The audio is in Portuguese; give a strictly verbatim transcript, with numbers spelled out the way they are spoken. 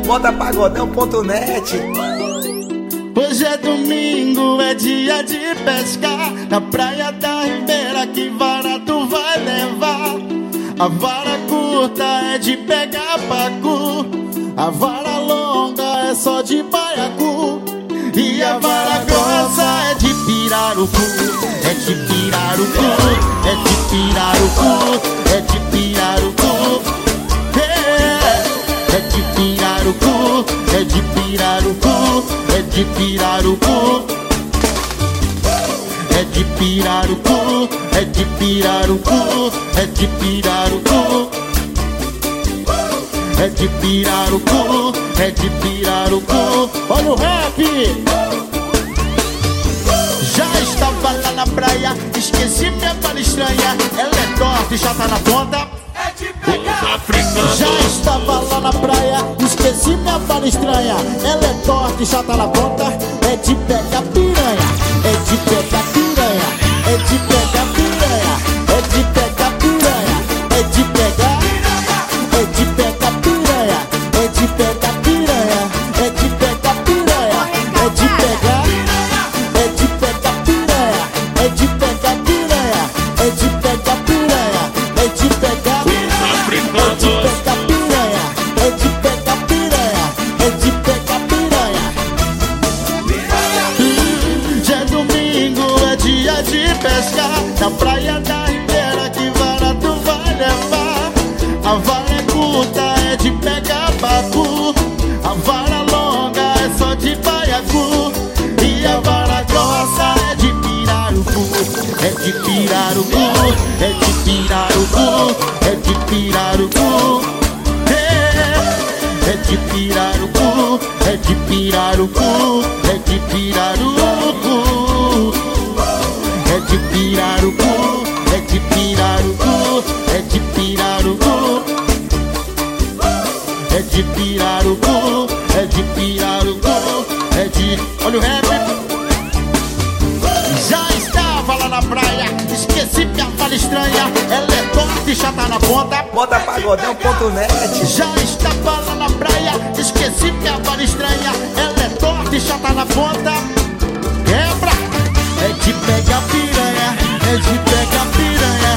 bota pagodão ponto net. Hoje é domingo, é dia de pescar na praia da Ribeira, que vara tu vai levar? A vara curta é de pegar pacu, a vara longa é só de baiacu, e a vara grossa é de pirarucu, é de pirarucu, é de pirarucu, é de pirarucu, é, é de pirarucu, é de pirarucu, é de pirarucu, é de pirarucu, é de pirarucu, é de pirarucu, é de pirarucu, é de pirarucu. Olha o rap! Já estava lá na praia, esqueci minha bala estranha. Ela é torta e já tá na ponta. É de pegar. Já estava lá na praia, esqueci minha bala estranha. Ela é torta e já tá na ponta. É de pegar piranha, é de pegar piranha, é de pegar piranha, é de pegar piranha, é de pegar, é de pegar piranha, é de pegar piranha, é de pegar piranha, é de pegar, é de pegar piranha, é de pegar piranha, é de pegar piranha, é de pegar, é de pegar piranha, é de pegar piranha, é de pegar piranha. Já é domingo, é dia de pescar na praia da Ribeira, que vara tu vai levar? A vara é curta, é de pegar pacu, a vara longa é só de baiacu, e a vara grossa é de pirarucu, é de pirarucu, é de pirarucu, é de pirarucu, é, é de pirarucu, é de pirarucu, é de pirarucu, é de pirarucu, é de pirarucu, é de pirarucu, é de pirarucu, é de pirarucu, é de... Olha o rap! Já estava lá na praia, esqueci minha fala estranha. Ela é torta e já tá na ponta. Bota pagodão ponto net. Já estava lá na praia, esqueci minha fala estranha. Ela é torta e já tá na ponta. Quebra! É de pegar piranha, é de pegar piranha,